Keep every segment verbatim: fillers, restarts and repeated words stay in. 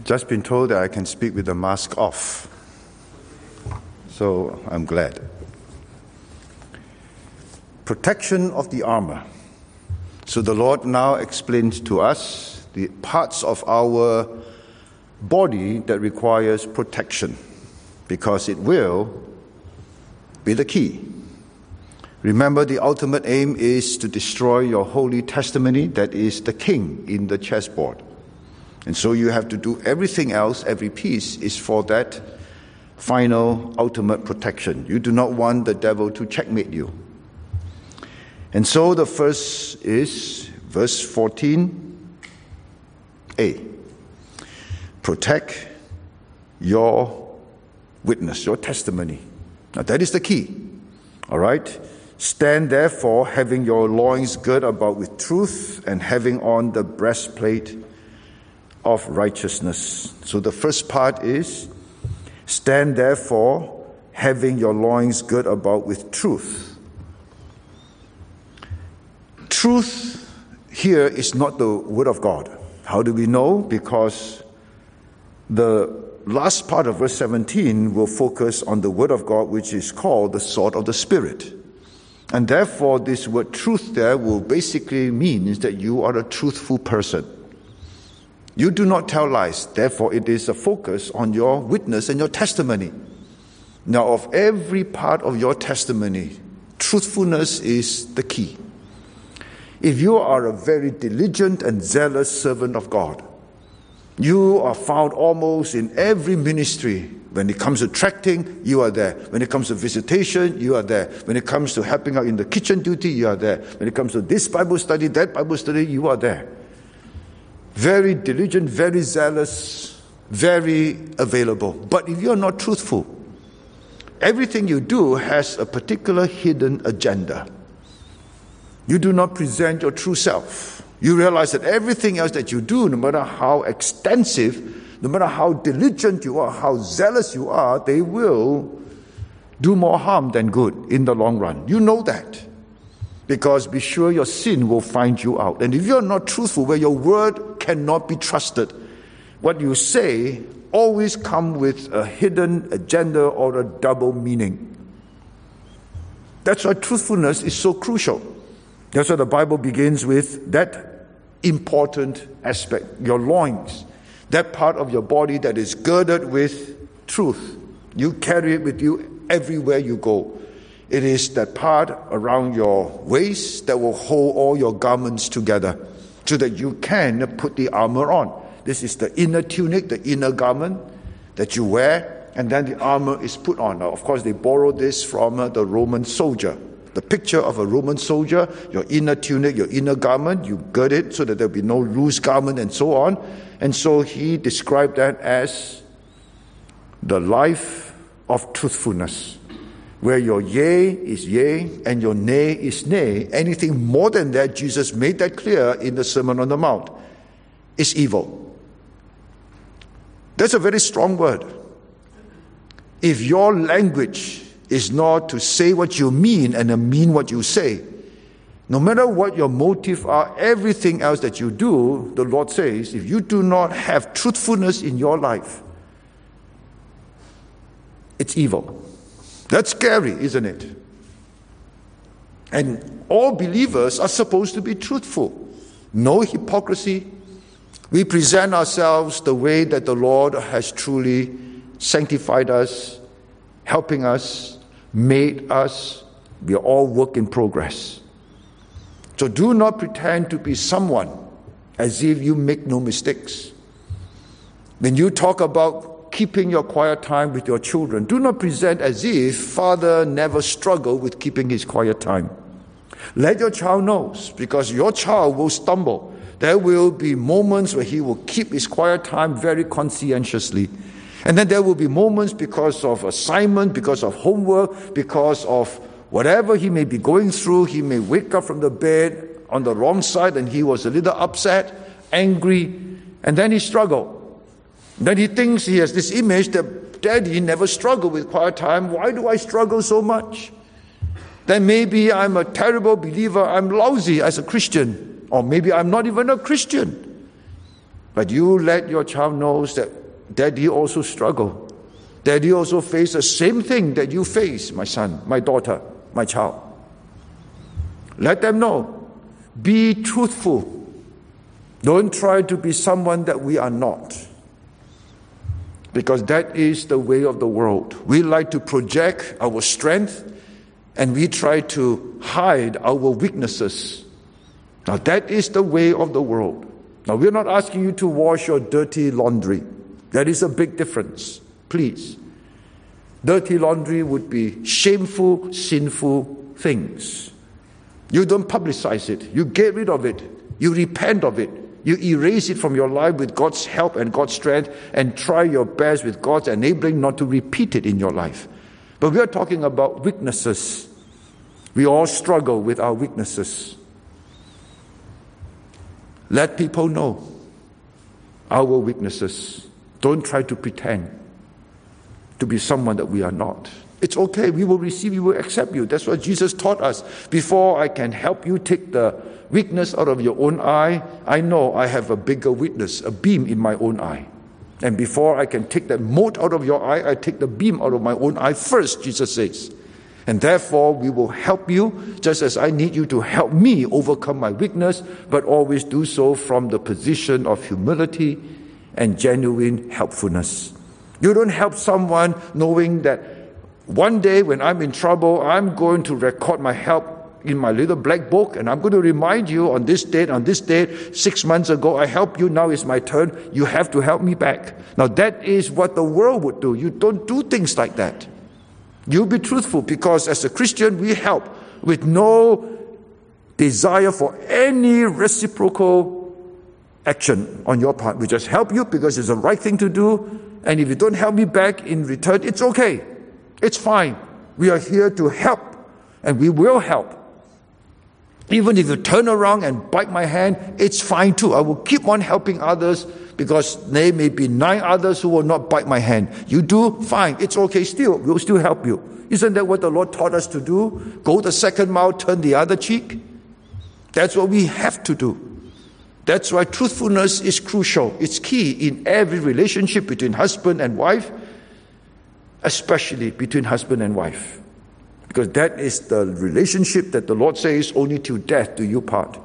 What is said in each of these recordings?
just been told that I can speak with the mask off. So I'm glad. Protection of the armor. So the Lord now explains to us the parts of our body that requires protection, because it will be the key. Remember, the ultimate aim is to destroy your holy testimony, that is the king in the chessboard. And so you have to do everything else, every piece is for that final, ultimate protection. You do not want the devil to checkmate you. And so the first is verse fourteen a. Protect your witness, your testimony. Now that is the key. All right? Stand therefore, having your loins girt about with truth, and having on the breastplate of righteousness. So the first part is, stand therefore, having your loins girt about with truth. Truth here is not the word of God. How do we know? Because the last part of verse seventeen will focus on the word of God, which is called the sword of the Spirit. And therefore, this word truth there will basically mean that you are a truthful person. You do not tell lies. Therefore, it is a focus on your witness and your testimony. Now, of every part of your testimony, truthfulness is the key. If you are a very diligent and zealous servant of God, you are found almost in every ministry. When it comes to tracting, you are there. When it comes to visitation, you are there. When it comes to helping out in the kitchen duty, you are there. When it comes to this Bible study, that Bible study, you are there. Very diligent, very zealous, very available. But if you are not truthful, everything you do has a particular hidden agenda. You do not present your true self. You realize that everything else that you do, no matter how extensive, no matter how diligent you are, how zealous you are, they will do more harm than good in the long run. You know that. Because be sure your sin will find you out. And if you're not truthful, where your word cannot be trusted, what you say always come with a hidden agenda or a double meaning. That's why truthfulness is so crucial. That's why the Bible begins with that important aspect, your loins, that part of your body that is girded with truth. You carry it with you everywhere you go. It is that part around your waist that will hold all your garments together so that you can put the armor on. This is the inner tunic, the inner garment that you wear, and then the armor is put on. Now, of course, they borrowed this from uh, the Roman soldier. The picture of a Roman soldier, your inner tunic, your inner garment, you gird it so that there will be no loose garment and so on. And so he described that as the life of truthfulness, where your yea is yea and your nay is nay. Anything more than that, Jesus made that clear in the Sermon on the Mount, is evil. That's a very strong word. If your language is not to say what you mean and then mean what you say, no matter what your motive are, everything else that you do, the Lord says, if you do not have truthfulness in your life, it's evil. That's scary, isn't it? And all believers are supposed to be truthful. No hypocrisy. We present ourselves the way that the Lord has truly sanctified us, helping us, made us. We are all work in progress. So do not pretend to be someone as if you make no mistakes. When you talk about keeping your quiet time with your children, do not present as if father never struggled with keeping his quiet time. Let your child know, because your child will stumble. There will be moments where he will keep his quiet time very conscientiously. And then there will be moments because of assignment, because of homework, because of whatever he may be going through. He may wake up from the bed on the wrong side and he was a little upset, angry, and then he struggled. Then he thinks he has this image that Daddy never struggled with quiet time. Why do I struggle so much? Then maybe I'm a terrible believer. I'm lousy as a Christian. Or maybe I'm not even a Christian. But you let your child know that daddy also struggle. Daddy also face the same thing that you face, my son, my daughter, my child. Let them know. Be truthful. Don't try to be someone that we are not. Because that is the way of the world. We like to project our strength and we try to hide our weaknesses. Now that is the way of the world. Now we're not asking you to wash your dirty laundry. That is a big difference. Please. Dirty laundry would be shameful, sinful things. You don't publicize it. You get rid of it. You repent of it. You erase it from your life with God's help and God's strength and try your best with God's enabling not to repeat it in your life. But we are talking about weaknesses. We all struggle with our weaknesses. Let people know our weaknesses. Don't try to pretend to be someone that we are not. It's okay. We will receive you, we will accept you. That's what Jesus taught us. Before I can help you take the weakness out of your own eye, I know I have a bigger weakness, a beam in my own eye. And before I can take that mote out of your eye, I take the beam out of my own eye first, Jesus says. And therefore, we will help you just as I need you to help me overcome my weakness, but always do so from the position of humility and genuine helpfulness. You don't help someone knowing that one day when I'm in trouble, I'm going to record my help in my little black book, and I'm going to remind you on this date, on this date, six months ago, I helped you, now it's my turn, you have to help me back. Now that is what the world would do. You don't do things like that. You be truthful, because as a Christian, we help with no desire for any reciprocal action on your part. We just help you because it's the right thing to do, and if you don't help me back in return, it's okay. It's fine. We are here to help, and we will help. Even if you turn around and bite my hand, it's fine too. I will keep on helping others because there may be nine others who will not bite my hand. You do, fine. It's okay still. We'll still help you. Isn't that what the Lord taught us to do? Go the second mile, turn the other cheek. That's what we have to do. That's why truthfulness is crucial. It's key in every relationship between husband and wife, especially between husband and wife. Because that is the relationship that the Lord says, only till death do you part.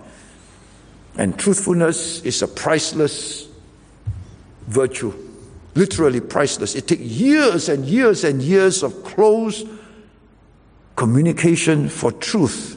And truthfulness is a priceless virtue. Literally priceless. It takes years and years and years of close communication for truth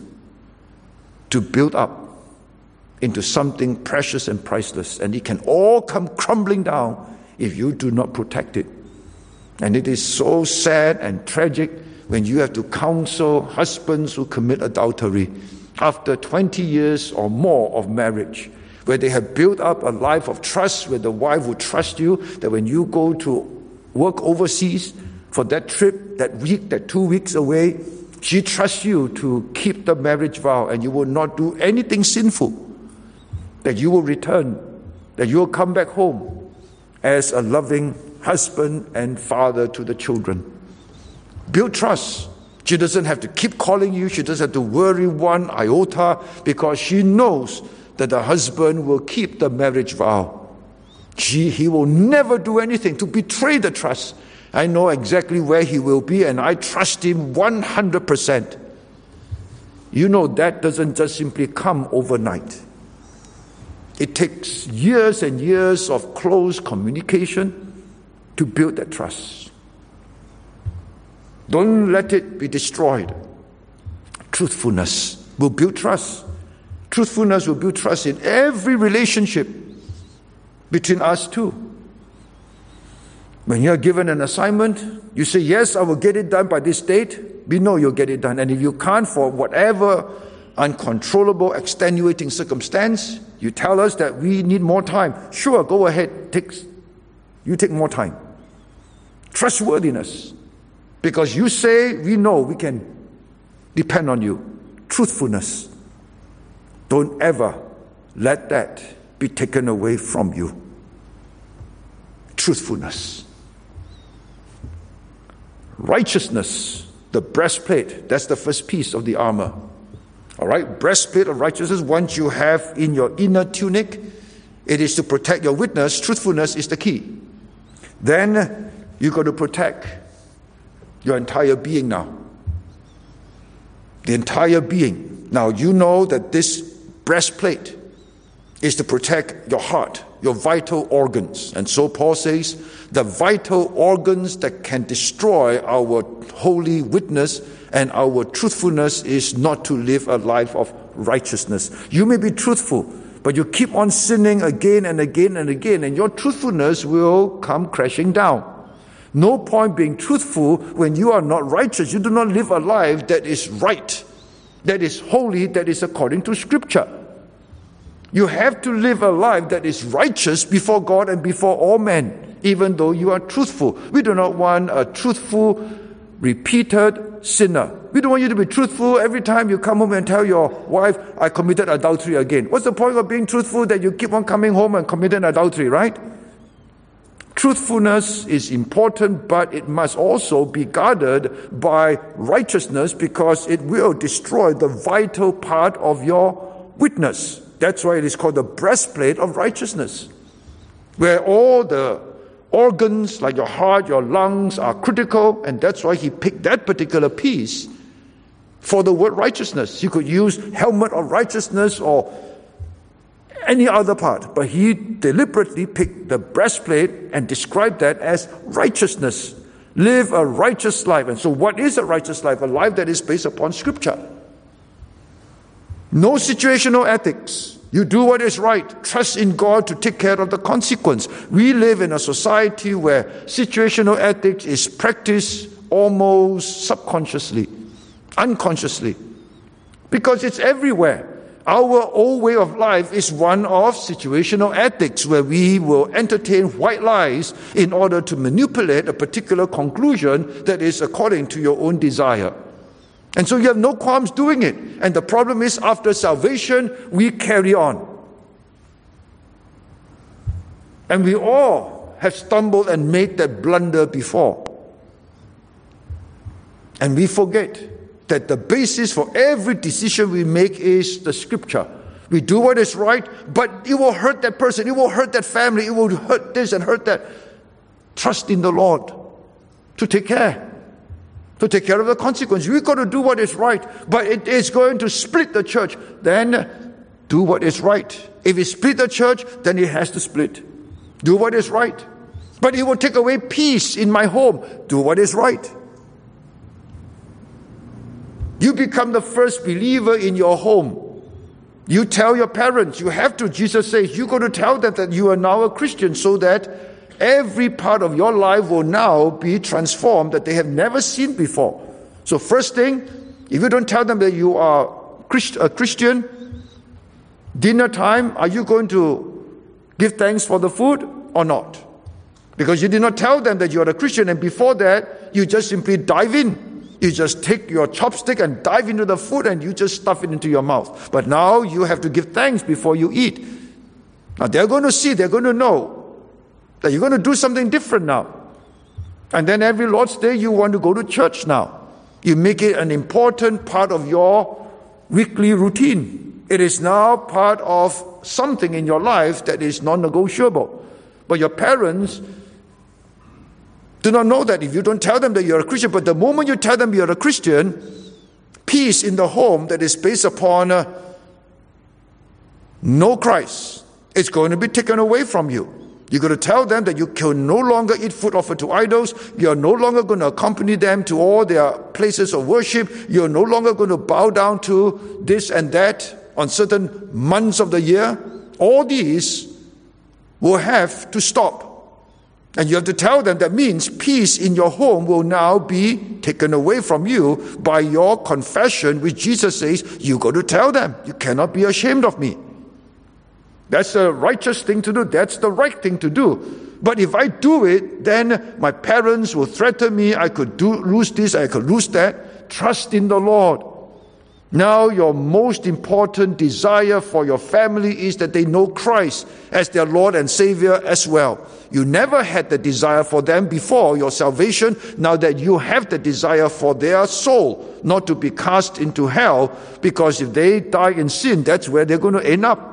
to build up into something precious and priceless. And it can all come crumbling down if you do not protect it. And it is so sad and tragic when you have to counsel husbands who commit adultery after twenty years or more of marriage, where they have built up a life of trust, where the wife will trust you, that when you go to work overseas for that trip, that week, that two weeks away, she trusts you to keep the marriage vow and you will not do anything sinful, that you will return, that you will come back home as a loving husband and father to the children. Build trust. She doesn't have to keep calling you. She doesn't have to worry one iota because she knows that the husband will keep the marriage vow. She, he will never do anything to betray the trust. I know exactly where he will be and I trust him one hundred percent. You know that doesn't just simply come overnight. It takes years and years of close communication to build that trust. Don't let it be destroyed. Truthfulness will build trust. Truthfulness will build trust in every relationship between us two. When you are given an assignment, you say, yes, I will get it done by this date. We know you'll get it done. And if you can't, for whatever uncontrollable, extenuating circumstance, you tell us that we need more time. Sure, go ahead. Take, you take more time. Trustworthiness. Because you say, we know we can depend on you. Truthfulness. Don't ever let that be taken away from you. Truthfulness. Righteousness, the breastplate, that's the first piece of the armor. All right, breastplate of righteousness, once you have in your inner tunic, it is to protect your witness. Truthfulness is the key. Then you got to protect your entire being now. The entire being. Now you know that this breastplate is to protect your heart, your vital organs. And so Paul says, the vital organs that can destroy our holy witness and our truthfulness is not to live a life of righteousness. You may be truthful, but you keep on sinning again and again and again, and your truthfulness will come crashing down. No point being truthful when you are not righteous. You do not live a life that is right, that is holy, that is according to Scripture. You have to live a life that is righteous before God and before all men, even though you are truthful. We do not want a truthful, repeated sinner. We don't want you to be truthful every time you come home and tell your wife, I committed adultery again. What's the point of being truthful that you keep on coming home and committing adultery, right? Truthfulness is important, but it must also be guarded by righteousness because it will destroy the vital part of your witness. That's why it is called the breastplate of righteousness, where all the organs like your heart, your lungs are critical, and that's why he picked that particular piece for the word righteousness. You could use helmet of righteousness or any other part, but he deliberately picked the breastplate and described that as righteousness. Live a righteous life. And so what is a righteous life? A life that is based upon Scripture. No situational ethics. You do what is right. Trust in God to take care of the consequence. We live in a society where situational ethics is practiced almost subconsciously, unconsciously, because it's everywhere. Our old way of life is one of situational ethics, where we will entertain white lies in order to manipulate a particular conclusion that is according to your own desire. And so you have no qualms doing it. And the problem is, after salvation, we carry on. And we all have stumbled and made that blunder before. And we forget that the basis for every decision we make is the Scripture. We do what is right, but it will hurt that person, it will hurt that family, it will hurt this and hurt that. Trust in the Lord to take care, to take care of the consequence. We've got to do what is right, but it is going to split the church. Then do what is right. If it split the church, then it has to split. Do what is right. But it will take away peace in my home. Do what is right. You become the first believer in your home. You tell your parents, you have to. Jesus says, you're going to tell them that you are now a Christian so that every part of your life will now be transformed that they have never seen before. So first thing, if you don't tell them that you are a Christian, dinner time, are you going to give thanks for the food or not? Because you did not tell them that you are a Christian, and before that, you just simply dive in. You just take your chopstick and dive into the food and you just stuff it into your mouth. But now you have to give thanks before you eat. Now they're going to see, they're going to know that you're going to do something different now. And then every Lord's Day you want to go to church now. You make it an important part of your weekly routine. It is now part of something in your life that is non-negotiable. But your parents do not know that if you don't tell them that you're a Christian. But the moment you tell them you're a Christian, peace in the home that is based upon uh, no Christ is going to be taken away from you. You're going to tell them that you can no longer eat food offered to idols. You're no longer going to accompany them to all their places of worship. You're no longer going to bow down to this and that on certain months of the year. All these will have to stop. And you have to tell them that means peace in your home will now be taken away from you by your confession, which Jesus says, you got to tell them. You cannot be ashamed of me. That's the righteous thing to do. That's the right thing to do. But if I do it, then my parents will threaten me. I could do, lose this, I could lose that. Trust in the Lord. Now your most important desire for your family is that they know Christ as their Lord and Savior as well. You never had the desire for them before your salvation. Now that you have the desire for their soul, not to be cast into hell, because if they die in sin, that's where they're going to end up.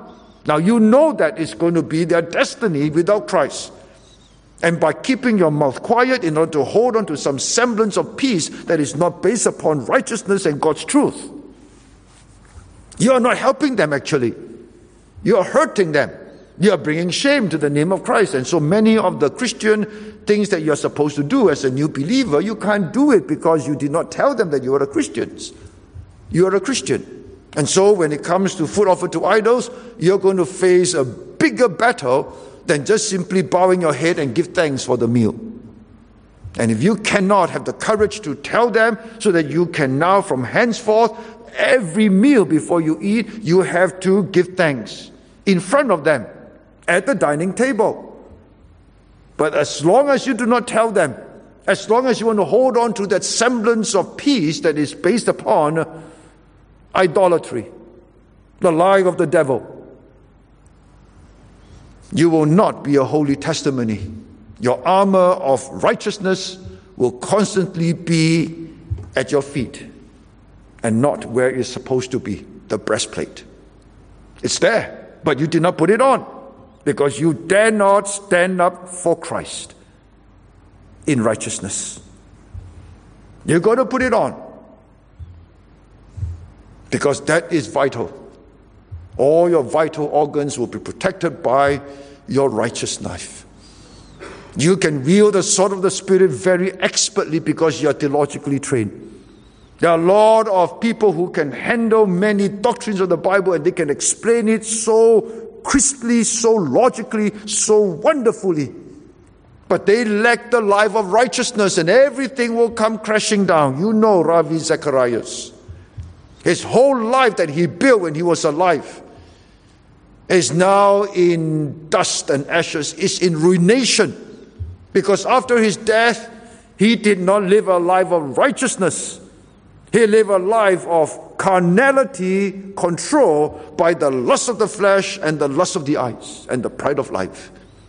Now you know that it's going to be their destiny without Christ. And by keeping your mouth quiet in order to hold on to some semblance of peace that is not based upon righteousness and God's truth, you are not helping them actually. You are hurting them. You are bringing shame to the name of Christ. And so many of the Christian things that you are supposed to do as a new believer, you can't do it because you did not tell them that you are a Christian. You are a Christian. And so when it comes to food offered to idols, you're going to face a bigger battle than just simply bowing your head and give thanks for the meal. And if you cannot have the courage to tell them so that you can now from henceforth, every meal before you eat, you have to give thanks in front of them at the dining table. But as long as you do not tell them, as long as you want to hold on to that semblance of peace that is based upon idolatry, the lie of the devil, you will not be a holy testimony. Your armor of righteousness will constantly be at your feet and not where it's supposed to be, the breastplate. It's there, but you did not put it on because you dare not stand up for Christ in righteousness. You're going to put it on because that is vital. All your vital organs will be protected by your righteous knife. You can wield the sword of the Spirit very expertly because you are theologically trained. There are a lot of people who can handle many doctrines of the Bible and they can explain it so crisply, so logically, so wonderfully. But they lack the life of righteousness and everything will come crashing down. You know Ravi Zacharias. His whole life that he built when he was alive is now in dust and ashes, is in ruination. Because after his death, he did not live a life of righteousness. He lived a life of carnality controlled by the lust of the flesh and the lust of the eyes and the pride of life.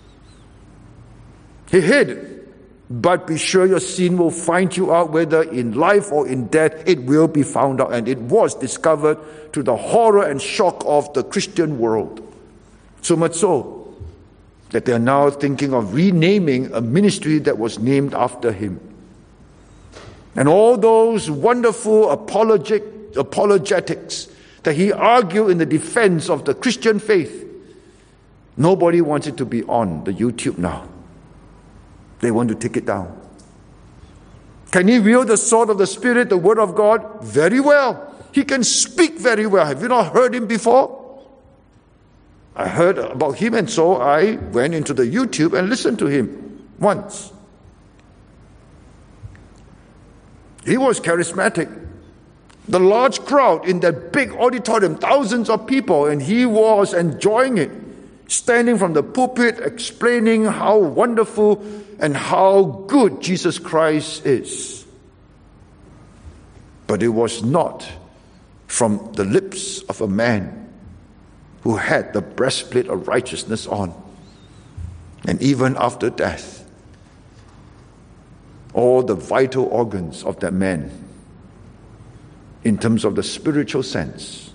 He hid, but be sure your sin will find you out, whether in life or in death, it will be found out. And it was discovered to the horror and shock of the Christian world. So much so that they are now thinking of renaming a ministry that was named after him. And all those wonderful apologetic, apologetics that he argued in the defense of the Christian faith, nobody wants it to be on the YouTube now. They want to take it down. Can he wield the sword of the Spirit, the Word of God? Very well. He can speak very well. Have you not heard him before? I heard about him, and so I went into the YouTube and listened to him once. He was charismatic. The large crowd in that big auditorium, thousands of people, and he was enjoying it, standing from the pulpit, explaining how wonderful and how good Jesus Christ is. But it was not from the lips of a man who had the breastplate of righteousness on. And even after death, all the vital organs of that man, in terms of the spiritual sense,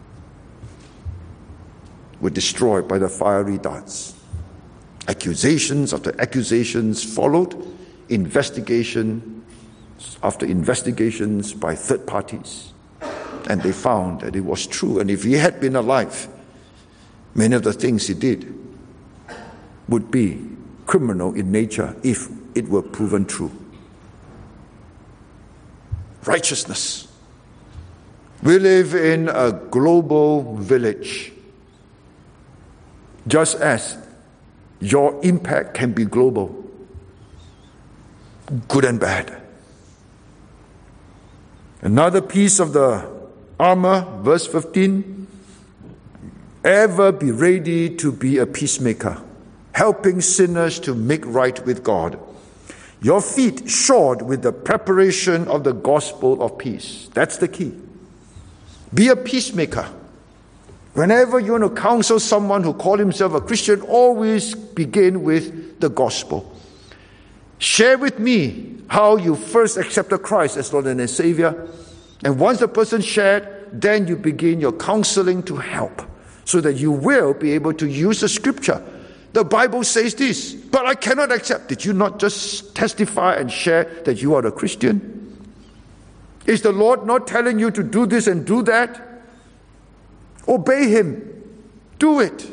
were destroyed by the fiery darts. Accusations after accusations followed, investigation after investigations by third parties. And they found that it was true. And if he had been alive, many of the things he did would be criminal in nature if it were proven true. Righteousness. We live in a global village. Just as your impact can be global, good and bad. Another piece of the armor, verse fifteen, ever be ready to be a peacemaker, helping sinners to make right with God. Your feet shod with the preparation of the gospel of peace. That's the key. Be a peacemaker. Whenever you want to counsel someone who calls himself a Christian, always begin with the gospel. Share with me how you first accepted Christ as Lord and Savior. And once the person shared, then you begin your counseling to help, so that you will be able to use the scripture. The Bible says this, but I cannot accept. Did you not just testify and share that you are a Christian? Is the Lord not telling you to do this and do that? Obey Him. Do it.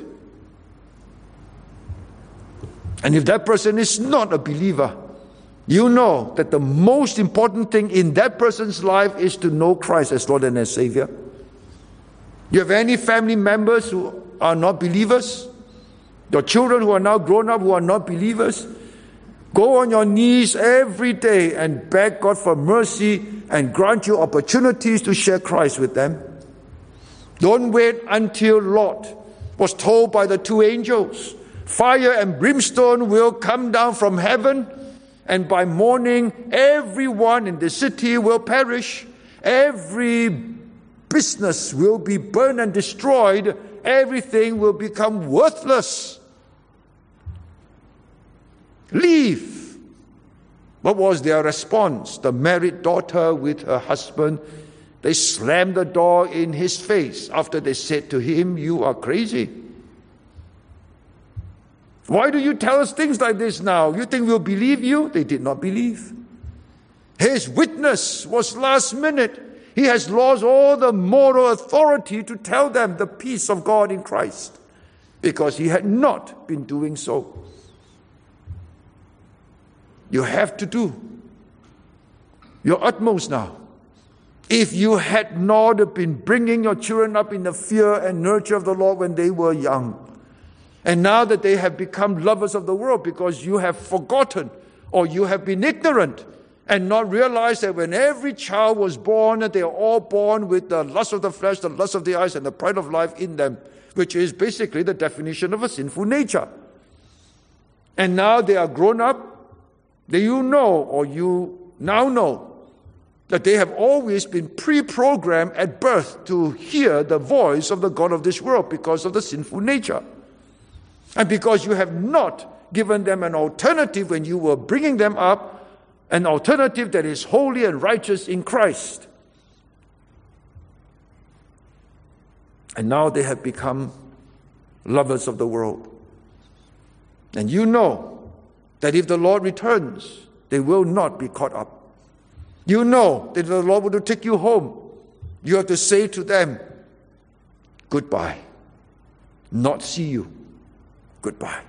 And if that person is not a believer, you know that the most important thing in that person's life is to know Christ as Lord and as Savior. You have any family members who are not believers? Your children who are now grown up who are not believers? Go on your knees every day and beg God for mercy and grant you opportunities to share Christ with them. Don't wait until Lot was told by the two angels, fire and brimstone will come down from heaven, and by morning everyone in the city will perish. Every business will be burned and destroyed. Everything will become worthless. Leave. What was their response? The married daughter with her husband, they slammed the door in his face after they said to him, "You are crazy. Why do you tell us things like this now? You think we'll believe you?" They did not believe. His witness was last minute. He has lost all the moral authority to tell them the peace of God in Christ, because he had not been doing so. You have to do your utmost now. If you had not been bringing your children up in the fear and nurture of the Lord when they were young, and now that they have become lovers of the world because you have forgotten or you have been ignorant and not realized that when every child was born, they are all born with the lust of the flesh, the lust of the eyes, and the pride of life in them, which is basically the definition of a sinful nature. And now they are grown up, that you know, or you now know, that they have always been pre-programmed at birth to hear the voice of the God of this world because of the sinful nature. And because you have not given them an alternative when you were bringing them up, an alternative that is holy and righteous in Christ. And now they have become lovers of the world. And you know that if the Lord returns, they will not be caught up. You know that if the Lord will take you home, you have to say to them, goodbye. Not see you. Goodbye.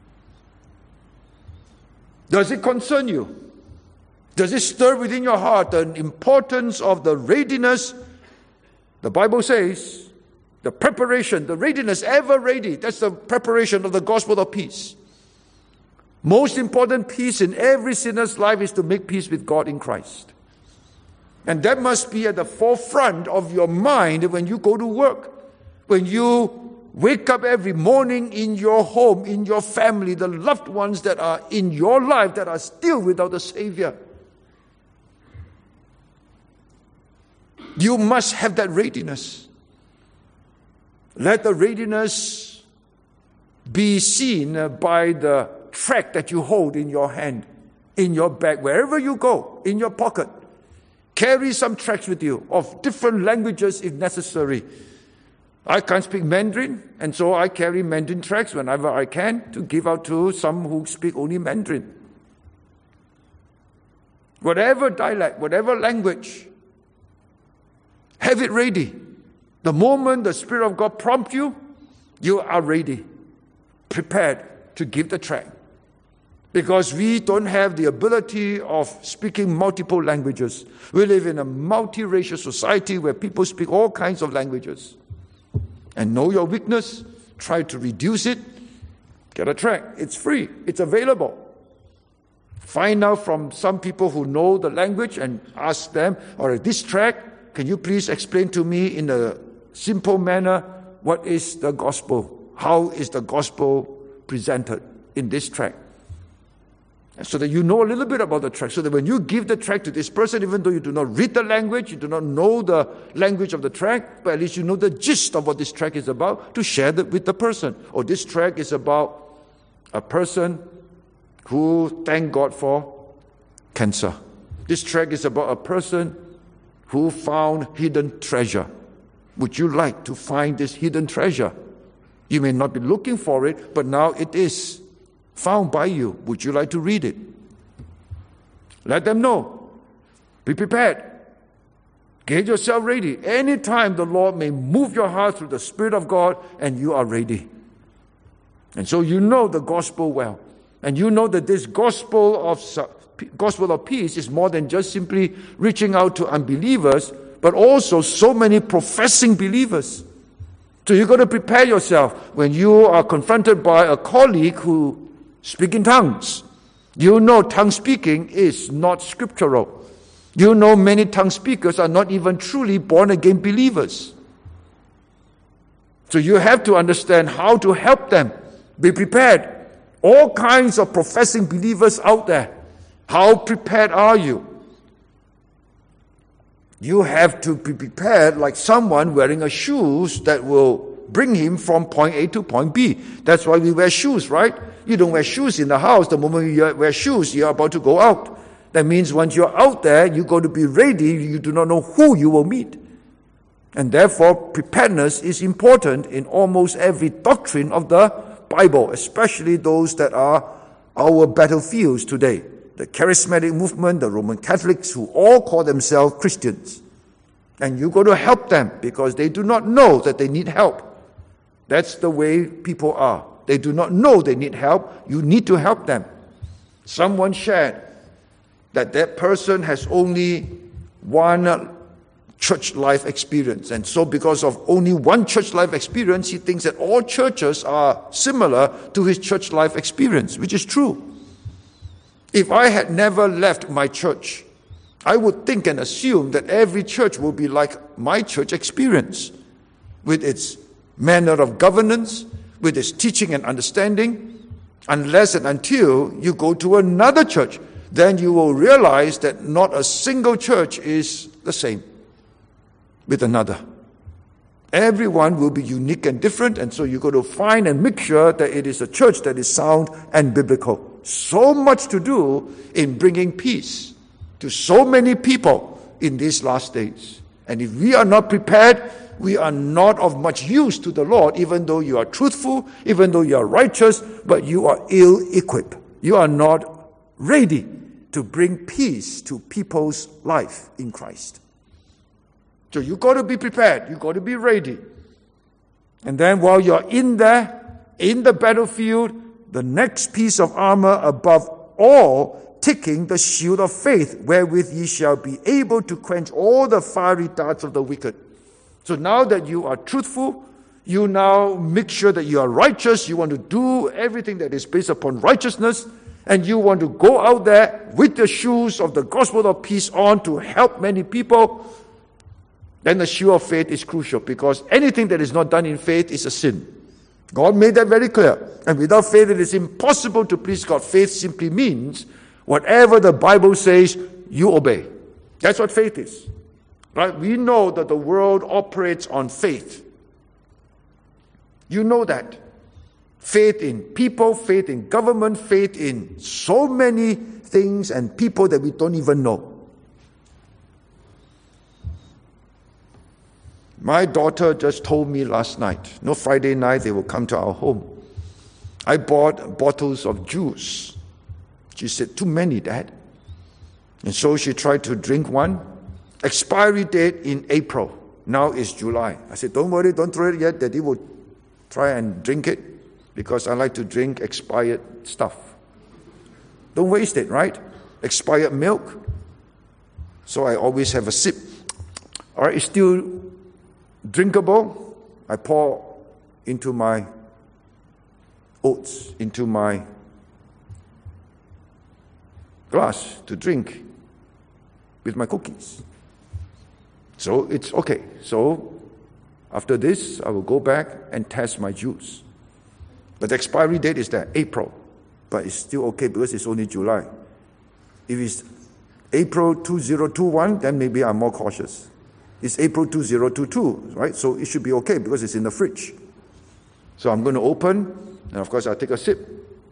Does it concern you? Does it stir within your heart the importance of the readiness? The Bible says, the preparation, the readiness, ever ready. That's the preparation of the gospel of peace. Most important peace in every sinner's life is to make peace with God in Christ. And that must be at the forefront of your mind when you go to work, when you wake up every morning in your home, in your family, the loved ones that are in your life that are still without a Savior. You must have that readiness. Let the readiness be seen by the tract that you hold in your hand, in your bag, wherever you go, in your pocket. Carry some tracts with you of different languages if necessary. I can't speak Mandarin, and so I carry Mandarin tracts whenever I can to give out to some who speak only Mandarin. Whatever dialect, whatever language, have it ready. The moment the Spirit of God prompts you, you are ready, prepared to give the tract. Because we don't have the ability of speaking multiple languages. We live in a multiracial society where people speak all kinds of languages. And know your weakness, try to reduce it, get a tract. It's free, it's available. Find out from some people who know the language and ask them, all right, this tract, can you please explain to me in a simple manner what is the gospel? How is the gospel presented in this tract? So that you know a little bit about the tract, so that when you give the tract to this person, even though you do not read the language, you do not know the language of the tract, but at least you know the gist of what this tract is about, to share that with the person. Or this tract is about a person who thank God for cancer. This tract is about a person who found hidden treasure. Would you like to find this hidden treasure? You may not be looking for it, but now it is found by you. Would you like to read it? Let them know. Be prepared. Get yourself ready. Anytime the Lord may move your heart through the Spirit of God, and you are ready. And so you know the gospel well. And you know that this gospel of gospel of peace is more than just simply reaching out to unbelievers, but also so many professing believers. So you've got to prepare yourself when you are confronted by a colleague who speaks in tongues. You know tongue speaking is not scriptural. You know many tongue speakers are not even truly born-again believers. So you have to understand how to help them. Be prepared. All kinds of professing believers out there. How prepared are you? You have to be prepared like someone wearing a shoes that will bring him from point A to point B. That's why we wear shoes, right? You don't wear shoes in the house. The moment you wear shoes, you're about to go out. That means once you're out there, you're going to be ready. You do not know who you will meet. And therefore, preparedness is important in almost every doctrine of the Bible, especially those that are our battlefields today. The charismatic movement, the Roman Catholics, who all call themselves Christians. And you're going to help them because they do not know that they need help. That's the way people are. They do not know they need help. You need to help them. Someone shared that that person has only one church life experience. And so because of only one church life experience, he thinks that all churches are similar to his church life experience, which is true. If I had never left my church, I would think and assume that every church will be like my church experience, with its manner of governance, with its teaching and understanding, unless and until you go to another church. Then you will realize that not a single church is the same with another. Everyone will be unique and different, and so you've got to find and make sure that it is a church that is sound and biblical. So much to do in bringing peace to so many people in these last days. And if we are not prepared, we are not of much use to the Lord, even though you are truthful, even though you are righteous, but you are ill-equipped. You are not ready to bring peace to people's life in Christ. So you've got to be prepared. You've got to be ready. And then while you're in there, in the battlefield, the next piece of armor above all, taking the shield of faith, wherewith ye shall be able to quench all the fiery darts of the wicked. So now that you are truthful, you now make sure that you are righteous. You want to do everything that is based upon righteousness. And you want to go out there with the shoes of the gospel of peace on to help many people. Then the shield of faith is crucial, because anything that is not done in faith is a sin. God made that very clear. And without faith, it is impossible to please God. Faith simply means whatever the Bible says, you obey. That's what faith is. Right? We know that the world operates on faith. You know that. Faith in people, faith in government, faith in so many things and people that we don't even know. My daughter just told me last night, no, Friday night they will come to our home. I bought bottles of juice. She said, too many, Dad. And so she tried to drink one. Expiry date in April. Now it's July. I said, don't worry, don't throw it yet. Daddy will try and drink it, because I like to drink expired stuff. Don't waste it, right? Expired milk. So I always have a sip. All right, it's still drinkable. I pour into my oats, into my glass to drink with my cookies. So it's okay. So after this, I will go back and test my juice. But the expiry date is there, April. But it's still okay because it's only July. If it's April two thousand twenty-one, then maybe I'm more cautious. It's April two thousand twenty-two, right? So it should be okay because it's in the fridge. So I'm going to open, and of course I'll take a sip.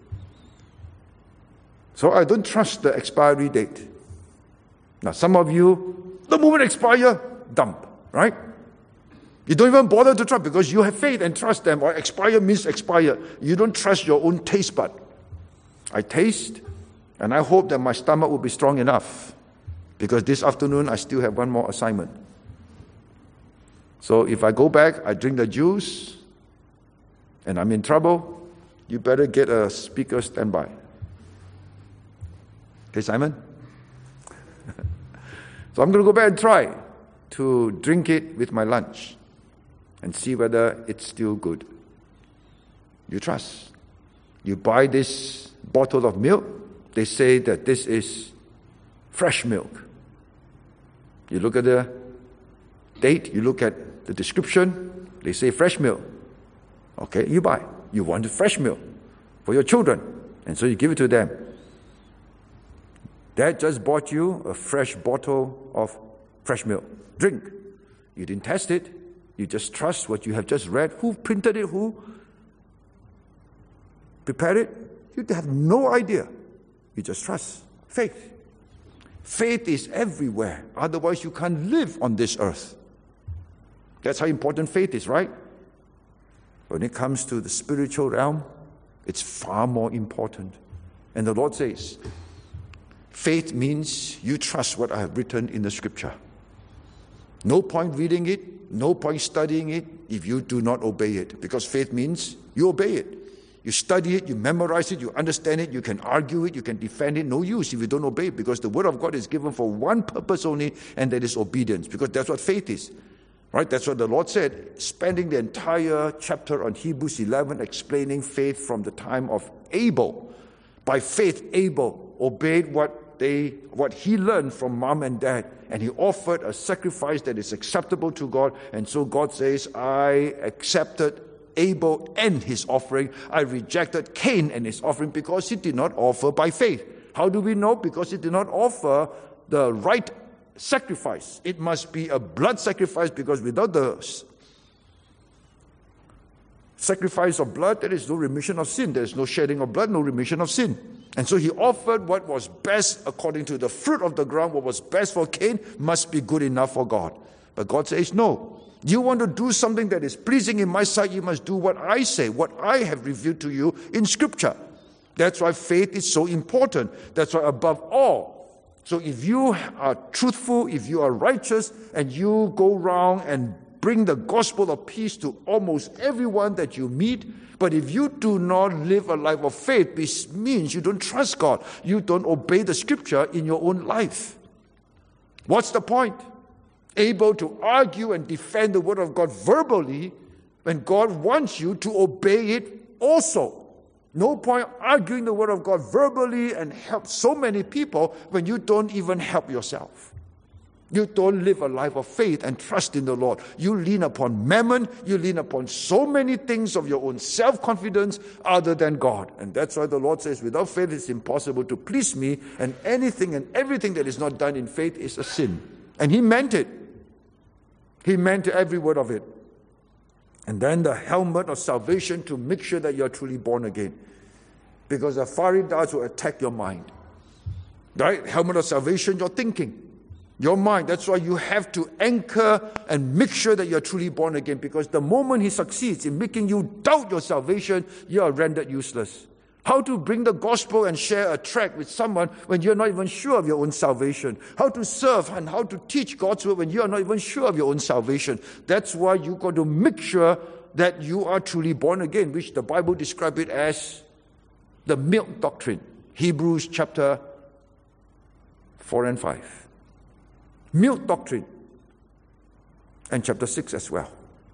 So I don't trust the expiry date. Now some of you, the moment expire, dump, right? You don't even bother to try because you have faith and trust them. Or expire means expire. You don't trust your own taste bud. I taste, and I hope that my stomach will be strong enough, because this afternoon I still have one more assignment. So if I go back, I drink the juice, and I'm in trouble, you better get a speaker standby. Okay, Simon? So I'm going to go back and try to drink it with my lunch and see whether it's still good. You trust. You buy this bottle of milk, they say that this is fresh milk. You look at the date, you look at the description, they say fresh milk. Okay, you buy. You want fresh milk for your children, and so you give it to them. Dad just bought you a fresh bottle of fresh milk. Drink. You didn't test it. You just trust what you have just read. Who printed it? Who prepared it? You have no idea. You just trust. Faith. Faith is everywhere. Otherwise, you can't live on this earth. That's how important faith is, right? When it comes to the spiritual realm, it's far more important. And the Lord says, faith means you trust what I have written in the scripture. No point reading it, no point studying it if you do not obey it. Because faith means you obey it. You study it, you memorize it, you understand it, you can argue it, you can defend it. No use if you don't obey it, because the word of God is given for one purpose only, and that is obedience. Because that's what faith is. Right? That's what the Lord said, spending the entire chapter on Hebrews eleven explaining faith from the time of Abel. By faith, Abel obeyed what they, what he learned from mom and dad, and he offered a sacrifice that is acceptable to God. And so God says, I accepted Abel and his offering. I rejected Cain and his offering because he did not offer by faith. How do we know? Because he did not offer the right sacrifice. It must be a blood sacrifice, because without the sacrifice of blood, there is no remission of sin. There is no shedding of blood, no remission of sin. And so he offered what was best according to the fruit of the ground. What was best for Cain must be good enough for God. But God says, no. You want to do something that is pleasing in my sight, you must do what I say, what I have revealed to you in Scripture. That's why faith is so important. That's why above all, so if you are truthful, if you are righteous, and you go around and bring the gospel of peace to almost everyone that you meet, but if you do not live a life of faith, this means you don't trust God. You don't obey the Scripture in your own life. What's the point? Able to argue and defend the word of God verbally when God wants you to obey it also. No point arguing the word of God verbally and help so many people when you don't even help yourself. You don't live a life of faith and trust in the Lord. You lean upon mammon. You lean upon so many things of your own self-confidence other than God. And that's why the Lord says, without faith it's impossible to please me, and anything and everything that is not done in faith is a sin. And he meant it. He meant every word of it. And then the helmet of salvation to make sure that you're truly born again. Because the fiery darts will attack your mind. Right? Helmet of salvation, your thinking. Your mind. That's why you have to anchor and make sure that you're truly born again. Because the moment he succeeds in making you doubt your salvation, you are rendered useless. How to bring the gospel and share a tract with someone when you're not even sure of your own salvation. How to serve and how to teach God's word when you are not even sure of your own salvation. That's why you got to make sure that you are truly born again, which the Bible describes it as the milk doctrine. Hebrews chapter four and five. Milk doctrine. And chapter six as well.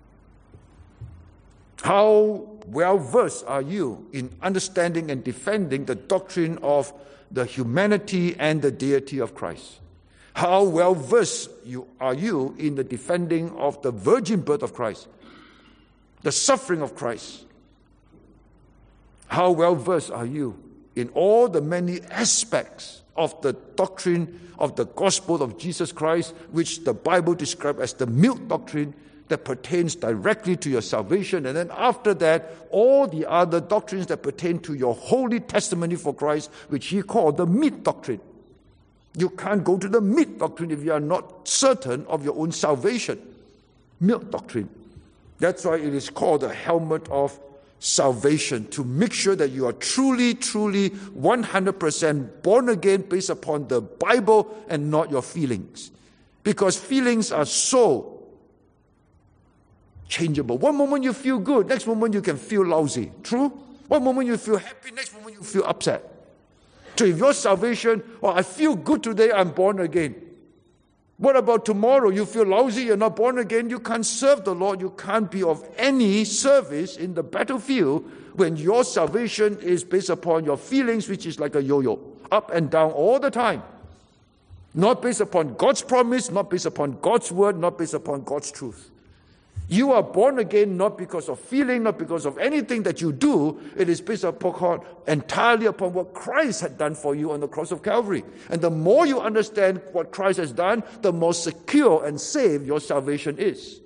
How well versed are you in understanding and defending the doctrine of the humanity and the deity of Christ? How well versed you are you in the defending of the virgin birth of Christ, the suffering of Christ? How well versed are you in all the many aspects of the doctrine of the gospel of Jesus Christ, which the Bible describes as the milk doctrine, that pertains directly to your salvation, and then after that, all the other doctrines that pertain to your holy testimony for Christ, which he called the meat doctrine. You can't go to the meat doctrine if you are not certain of your own salvation. Milk doctrine. That's why it is called the helmet of salvation, to make sure that you are truly, truly one hundred percent born again based upon the Bible and not your feelings. Because feelings are so changeable. One moment you feel good, next moment you can feel lousy. True? One moment you feel happy, next moment you feel upset. So if your salvation, oh, I feel good today, I'm born again. What about tomorrow? You feel lousy, you're not born again, you can't serve the Lord, you can't be of any service in the battlefield when your salvation is based upon your feelings, which is like a yo-yo, up and down all the time. Not based upon God's promise, not based upon God's word, not based upon God's truth. You are born again not because of feeling, not because of anything that you do. It is based upon entirely upon what Christ had done for you on the cross of Calvary. And the more you understand what Christ has done, the more secure and safe your salvation is.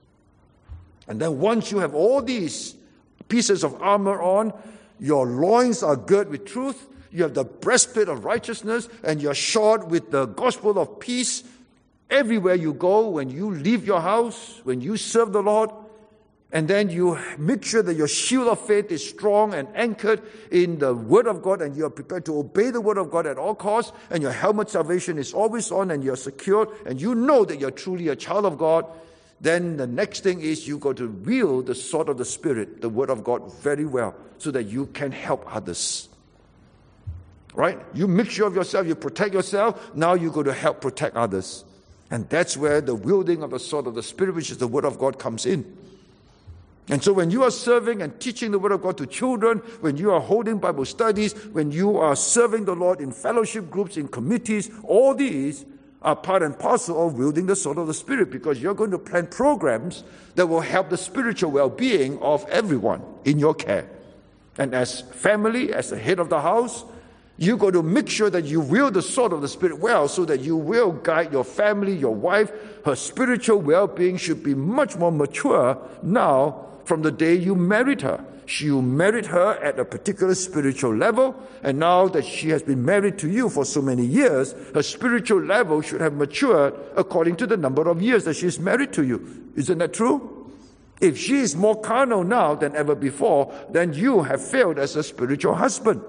And then once you have all these pieces of armor on, your loins are girt with truth, you have the breastplate of righteousness, and you're shod with the gospel of peace. Everywhere you go, when you leave your house, when you serve the Lord, and then you make sure that your shield of faith is strong and anchored in the Word of God, and you are prepared to obey the Word of God at all costs, and your helmet salvation is always on, and you're secured, and you know that you're truly a child of God, then the next thing is you got to wield the sword of the Spirit, the Word of God, very well, so that you can help others. Right? You make sure of yourself, you protect yourself, now you got to help protect others. And that's where the wielding of the sword of the Spirit, which is the Word of God, comes in. And so when you are serving and teaching the Word of God to children, when you are holding Bible studies, when you are serving the Lord in fellowship groups, in committees, all these are part and parcel of wielding the sword of the Spirit, because you're going to plan programs that will help the spiritual well-being of everyone in your care. And as family, as the head of the house, you got to make sure that you wield the sword of the Spirit well, so that you will guide your family, your wife. Her spiritual well-being should be much more mature now from the day you married her. You married her at a particular spiritual level, and now that she has been married to you for so many years, her spiritual level should have matured according to the number of years that she's married to you. Isn't that true? If she is more carnal now than ever before, then you have failed as a spiritual husband.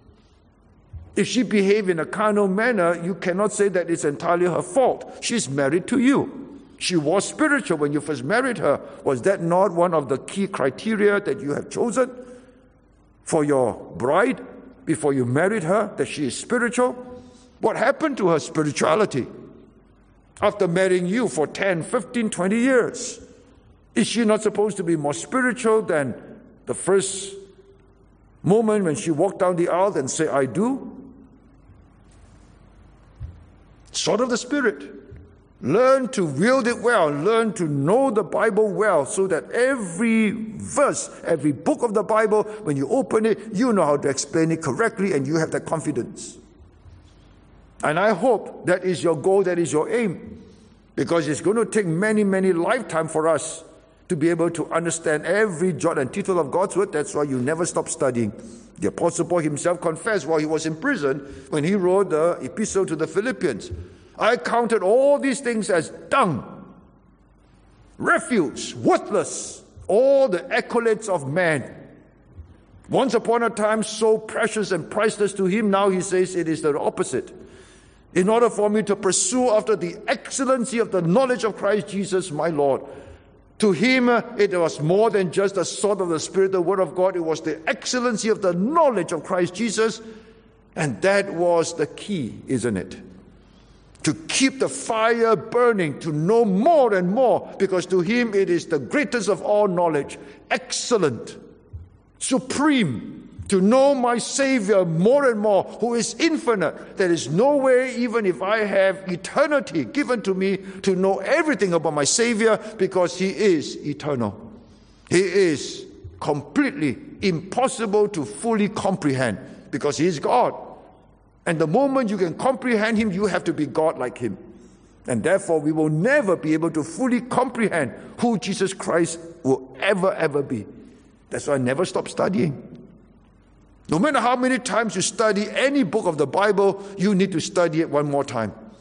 If she behaves in a carnal manner, you cannot say that it's entirely her fault. She's married to you. She was spiritual when you first married her. Was that not one of the key criteria that you have chosen for your bride before you married her, that she is spiritual? What happened to her spirituality after marrying you for ten, fifteen, twenty years? Is she not supposed to be more spiritual than the first moment when she walked down the aisle and said, I do? Sword of the Spirit. Learn to wield it well. Learn to know the Bible well, so that every verse, every book of the Bible, when you open it, you know how to explain it correctly, and you have that confidence. And I hope that is your goal, that is your aim, because it's going to take many, many lifetimes for us to be able to understand every jot and tittle of God's word. That's why you never stop studying. The Apostle Paul himself confessed while he was in prison, when he wrote the epistle to the Philippians, I counted all these things as dung, refuse, worthless, all the accolades of man. Once upon a time, so precious and priceless to him, now he says it is the opposite. In order for me to pursue after the excellency of the knowledge of Christ Jesus, my Lord, to him, it was more than just the sword of the Spirit, the Word of God. It was the excellency of the knowledge of Christ Jesus. And that was the key, isn't it? To keep the fire burning, to know more and more, because to him it is the greatest of all knowledge, excellent, supreme, to know my Savior more and more, who is infinite. There is no way, even if I have eternity given to me, to know everything about my Savior, because he is eternal. He is completely impossible to fully comprehend, because he is God. And the moment you can comprehend him, you have to be God like him. And therefore, we will never be able to fully comprehend who Jesus Christ will ever, ever be. That's why I never stop studying. No matter how many times you study any book of the Bible, you need to study it one more time.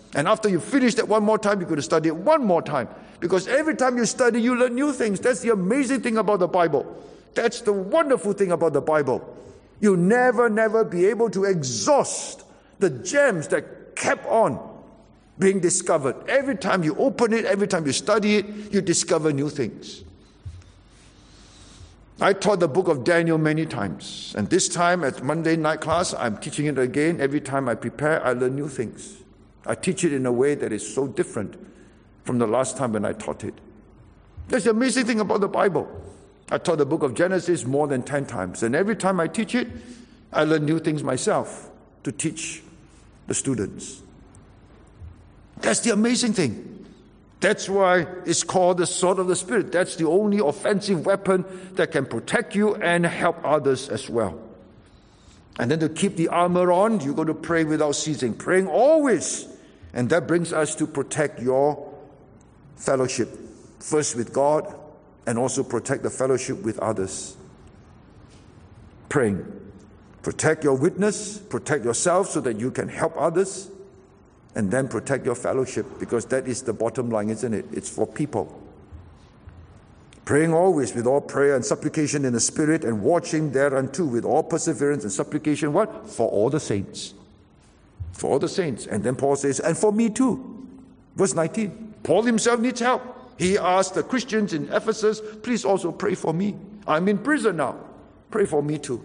And after you finish that one more time, you're going to study it one more time. Because every time you study, you learn new things. That's the amazing thing about the Bible. That's the wonderful thing about the Bible. You'll never, never be able to exhaust the gems that kept on being discovered. Every time you open it, every time you study it, you discover new things. I taught the book of Daniel many times. And this time at Monday night class, I'm teaching it again. Every time I prepare, I learn new things. I teach it in a way that is so different from the last time when I taught it. That's the amazing thing about the Bible. I taught the book of Genesis more than ten times. And every time I teach it, I learn new things myself to teach the students. That's the amazing thing. That's why it's called the sword of the Spirit. That's the only offensive weapon that can protect you and help others as well. And then to keep the armor on, you're going to pray without ceasing, praying always. And that brings us to protect your fellowship, first with God, and also protect the fellowship with others. Praying. Protect your witness, protect yourself so that you can help others, and then protect your fellowship, because that is the bottom line, isn't it? It's for people. Praying always with all prayer and supplication in the Spirit, and watching thereunto with all perseverance and supplication, what? For all the saints. For all the saints. And then Paul says, and for me too. Verse nineteen. Paul himself needs help. He asked the Christians in Ephesus, please also pray for me. I'm in prison now. Pray for me too.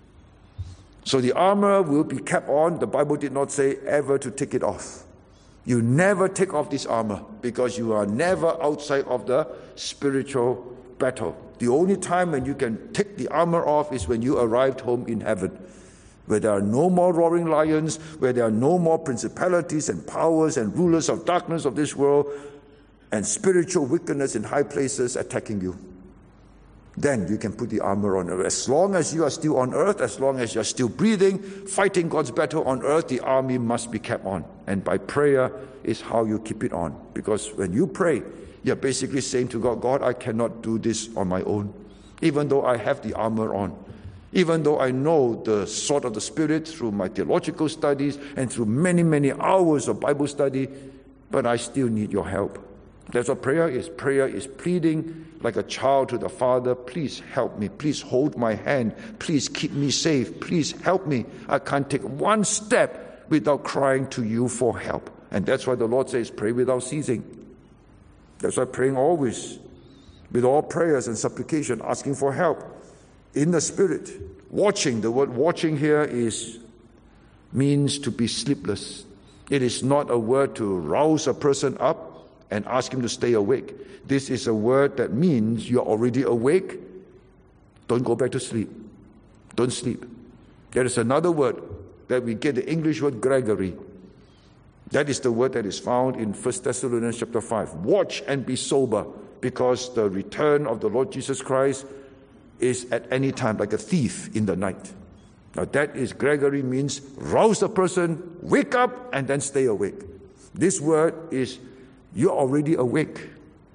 So the armor will be kept on. The Bible did not say ever to take it off. You never take off this armor, because you are never outside of the spiritual battle. The only time when you can take the armor off is when you arrived home in heaven, where there are no more roaring lions, where there are no more principalities and powers and rulers of darkness of this world and spiritual wickedness in high places attacking you. Then you can put the armor on. As long as you are still on earth, as long as you are still breathing, fighting God's battle on earth, the army must be kept on. And by prayer is how you keep it on. Because when you pray, you're basically saying to God, God, I cannot do this on my own, even though I have the armor on. Even though I know the sword of the Spirit through my theological studies and through many, many hours of Bible study, but I still need your help. That's what prayer is. Prayer is pleading like a child to the Father, please help me, please hold my hand, please keep me safe, please help me. I can't take one step without crying to you for help. And that's why the Lord says, pray without ceasing. That's why praying always, with all prayers and supplication, asking for help in the Spirit. Watching, the word watching here is means to be sleepless. It is not a word to rouse a person up and ask him to stay awake. This is a word that means you're already awake. Don't go back to sleep. Don't sleep. There is another word that we get, the English word Gregory. That is the word that is found in First Thessalonians chapter five. Watch and be sober, because the return of the Lord Jesus Christ is at any time, like a thief in the night. Now that is, Gregory means rouse the person, wake up, and then stay awake. This word is, you're already awake.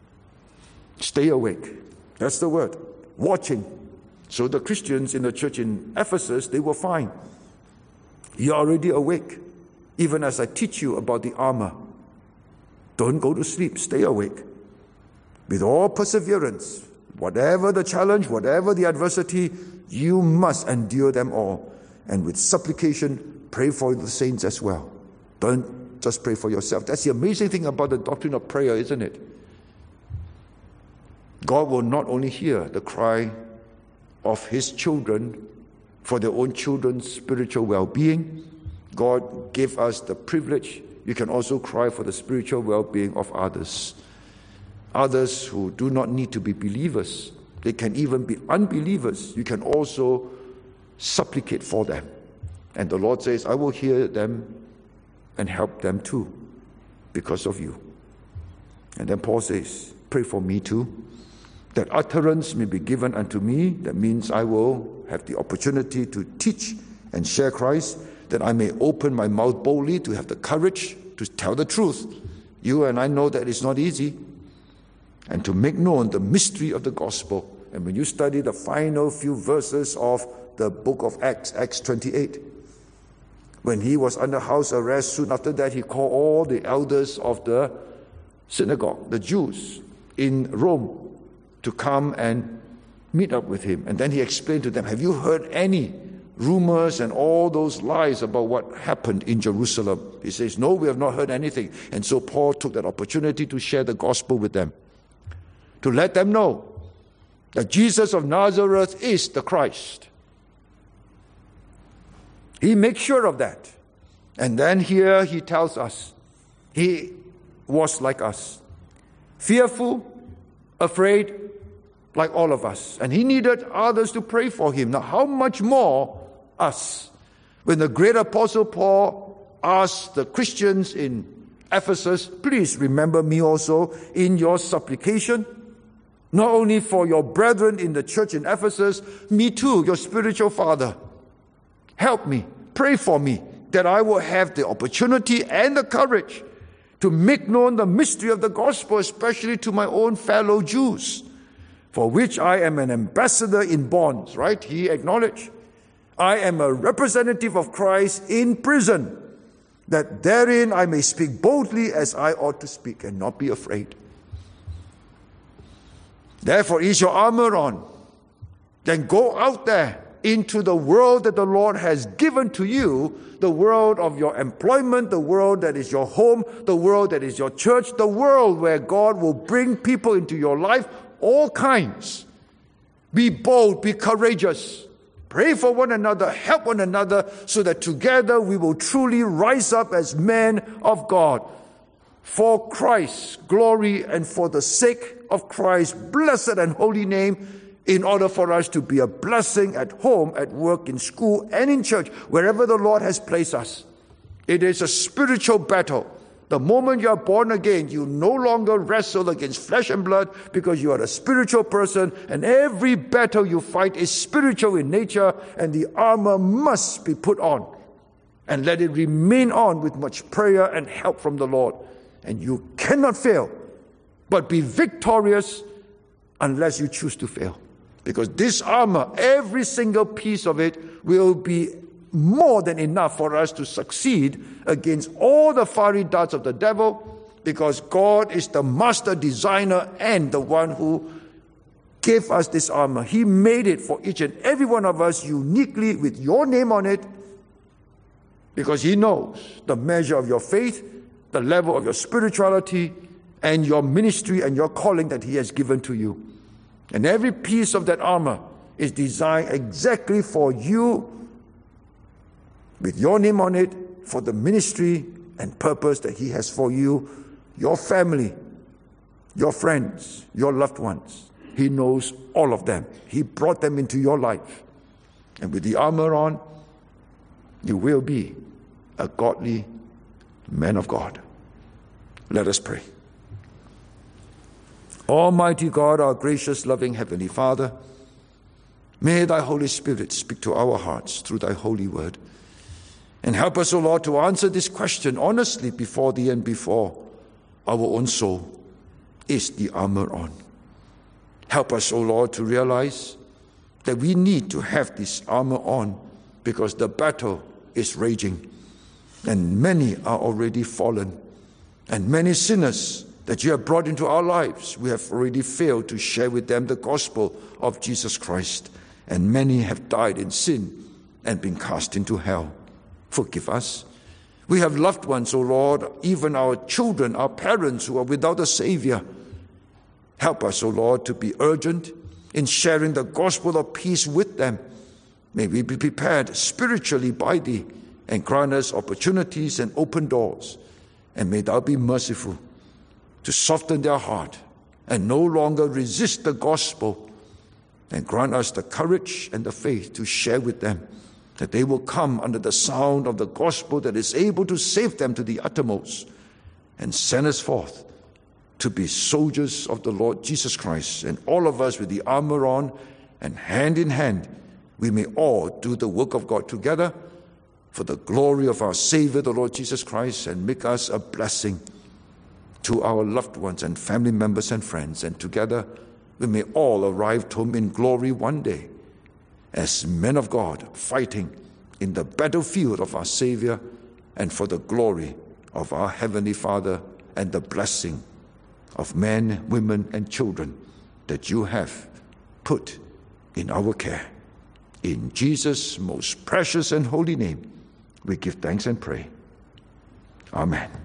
Stay awake. That's the word. Watching. So the Christians in the church in Ephesus, they were fine. You're already awake. Even as I teach you about the armor. Don't go to sleep. Stay awake. With all perseverance, whatever the challenge, whatever the adversity, you must endure them all. And with supplication, pray for the saints as well. Don't just pray for yourself. That's the amazing thing about the doctrine of prayer, isn't it? God will not only hear the cry of his children for their own children's spiritual well-being. God gave us the privilege. You can also cry for the spiritual well-being of others. Others who do not need to be believers. They can even be unbelievers. You can also supplicate for them. And the Lord says, I will hear them and help them too, because of you. And then Paul says, pray for me too, that utterance may be given unto me. That means I will have the opportunity to teach and share Christ, that I may open my mouth boldly, to have the courage to tell the truth. You and I know that it's not easy. And to make known the mystery of the gospel. And when you study the final few verses of the book of Acts, Acts twenty-eight, When he was under house arrest, soon after that, he called all the elders of the synagogue, the Jews in Rome, to come and meet up with him. And then he explained to them, have you heard any rumors and all those lies about what happened in Jerusalem? He says, no, we have not heard anything. And so Paul took that opportunity to share the gospel with them, to let them know that Jesus of Nazareth is the Christ. He makes sure of that. And then here he tells us, he was like us, fearful, afraid, like all of us. And he needed others to pray for him. Now, how much more us? When the great apostle Paul asked the Christians in Ephesus, please remember me also in your supplication, not only for your brethren in the church in Ephesus, me too, your spiritual father. Help me, pray for me, that I will have the opportunity and the courage to make known the mystery of the gospel, especially to my own fellow Jews, for which I am an ambassador in bonds, right? He acknowledged, I am a representative of Christ in prison, that therein I may speak boldly as I ought to speak and not be afraid. Therefore, is your armor on. Then go out there into the world that the Lord has given to you, the world of your employment, the world that is your home, the world that is your church, the world where God will bring people into your life, all kinds. Be bold, be courageous. Pray for one another, help one another, so that together we will truly rise up as men of God, for Christ's glory and for the sake of Christ's blessed and holy name, in order for us to be a blessing at home, at work, in school, and in church, wherever the Lord has placed us. It is a spiritual battle. The moment you are born again, you no longer wrestle against flesh and blood, because you are a spiritual person, and every battle you fight is spiritual in nature, and the armor must be put on, and let it remain on with much prayer and help from the Lord. And you cannot fail, but be victorious unless you choose to fail. Because this armor, every single piece of it, will be more than enough for us to succeed against all the fiery darts of the devil, because God is the master designer and the one who gave us this armor. He made it for each and every one of us uniquely with your name on it, because He knows the measure of your faith, the level of your spirituality, and your ministry and your calling that He has given to you. And every piece of that armor is designed exactly for you, with your name on it, for the ministry and purpose that He has for you, your family, your friends, your loved ones. He knows all of them. He brought them into your life. And with the armor on, you will be a godly man of God. Let us pray. Almighty God, our gracious, loving Heavenly Father, may Thy Holy Spirit speak to our hearts through Thy holy word. And help us, O Lord, to answer this question honestly before Thee and before our own soul. Is the armor on? Help us, O Lord, to realize that we need to have this armor on, because the battle is raging, and many are already fallen, and many sinners that You have brought into our lives, we have already failed to share with them the gospel of Jesus Christ, and many have died in sin and been cast into hell. Forgive us. We have loved ones, O Lord, even our children, our parents who are without a Savior. Help us, O Lord, to be urgent in sharing the gospel of peace with them. May we be prepared spiritually by Thee, and grant us opportunities and open doors. And may Thou be merciful to soften their heart and no longer resist the gospel, and grant us the courage and the faith to share with them, that they will come under the sound of the gospel that is able to save them to the uttermost, and send us forth to be soldiers of the Lord Jesus Christ. And all of us with the armor on, and hand in hand, we may all do the work of God together for the glory of our Savior, the Lord Jesus Christ, and make us a blessing to our loved ones and family members and friends. And together we may all arrive home in glory one day as men of God, fighting in the battlefield of our Savior and for the glory of our Heavenly Father and the blessing of men, women, and children that you have put in our care. In Jesus' most precious and holy name, we give thanks and pray. Amen.